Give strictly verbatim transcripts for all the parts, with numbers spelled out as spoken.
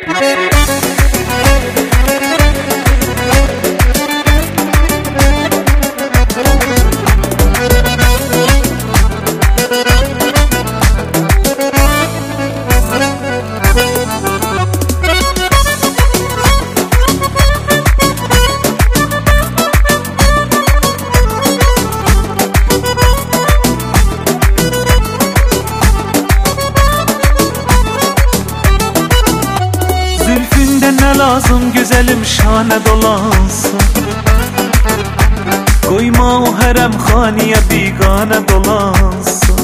Ne lazım güzelim şane dolansın, koyma o harem haniye bigane dolansın.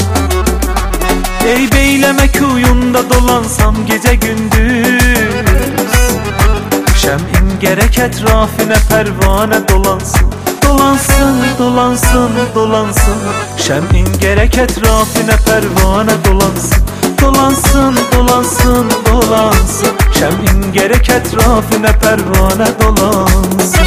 Ey beyleme kuyunda dolansam gece gündüz, şem'in gerek etrafine pervane dolansın. Dolansın, dolansın, dolansın, şem'in gerek etrafine pervane dolansın. Dolansın, dolansın, dolansın, şem'in gerek etrafine pervane dolansın.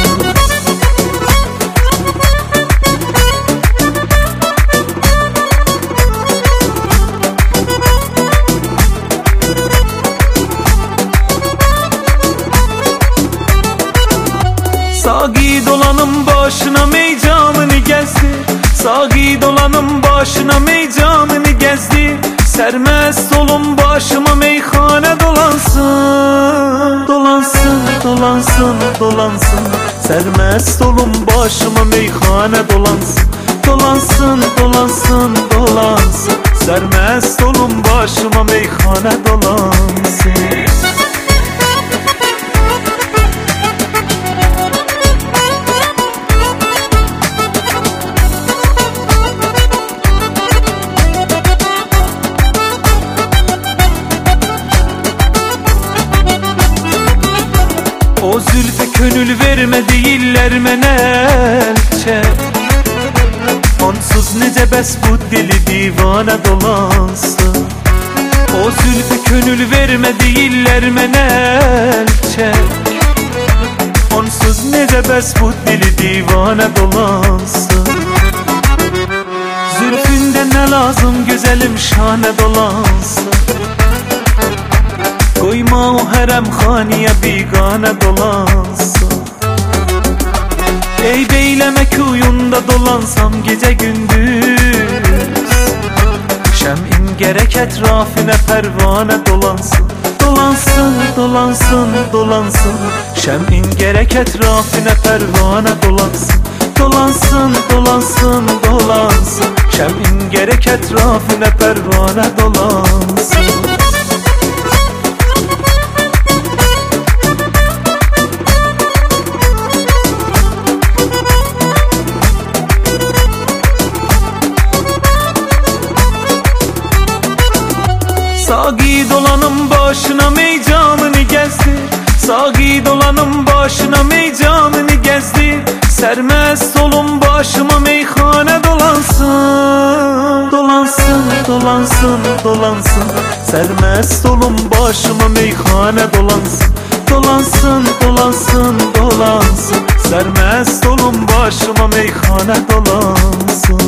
Sagi dolanın başına meycanını gezdi, Sagi dolanın başına meycanını gezdi. Sermest olun başıma meyhane dolansın. Dolansın, dolansın, dolansın, sermest olun başıma meyhane dolansın. Dolansın, dolansın, dolansın, sermest olun başıma meyhane dolansın. O zülfe könül verme değiller menelçe, onsuz nece bes bu deli divane dolansın. O zülfe könül verme değiller menelçe, onsuz nece bes bu deli divane dolansın. Zülfünde ne lazım güzelim şane dolansın, koyma o harem haniye bigane dolansın. Ey beyleme kuyunda dolansam gece gündüz, şem'in gerek etrafine pervane dolansın. Dolansın, dolansın, dolansın, şem'in gerek etrafine pervane dolansın. Dolansın, dolansın, dolansın, şem'in gerek etrafine pervane dolansın. Sagi dolanın başına meycanını gezdi, Sagi dolanın başına meycanını gezdi. Sermest olun başıma meyhane dolansın. Dolansın, dolansın, dolansın, sermest olun başıma meyhane dolansın. Dolansın, dolansın, dolansın, sermest olun başıma meyhane dolansın.